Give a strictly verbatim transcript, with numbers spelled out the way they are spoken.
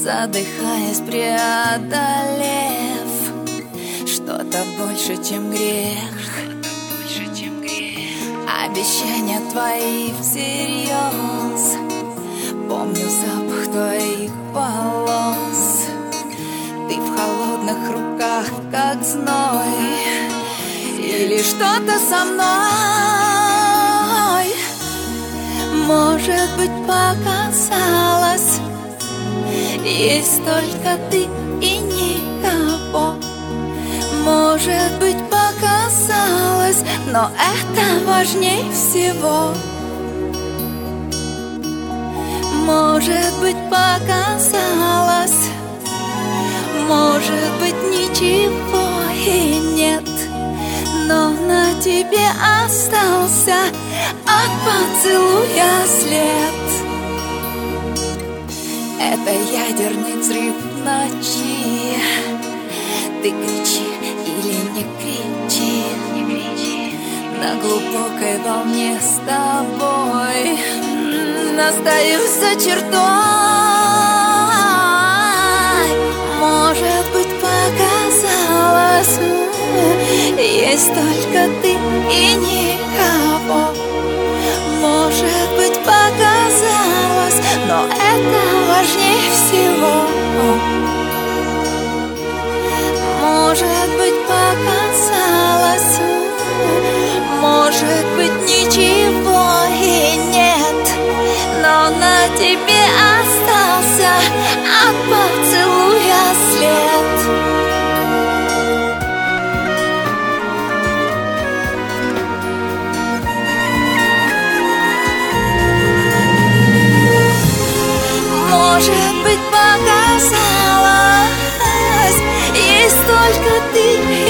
задыхаясь, преодолев что-то больше, чем грех. Обещания твои всерьез, помню запах твоих волос. Ты в холодных руках, как зной, или что-то со мной. Может быть, показалось, есть только ты и никого. Может быть, показалось, но это важнее всего. Может быть, показалось, может быть, ничего и нет, но на тебе остался от поцелуя след. Это ядерный взрыв в ночи. Ты кричи или не кричи, не кричи. На глубокой волне с тобой остаюсь за чертой. Может быть, показалось, есть только ты и никого. Может быть, показалось, но это важнее всего. Может быть, показалось, может быть, ничего и нет, но на тебе остался от поцелуя след. Может быть, показалось, есть только ты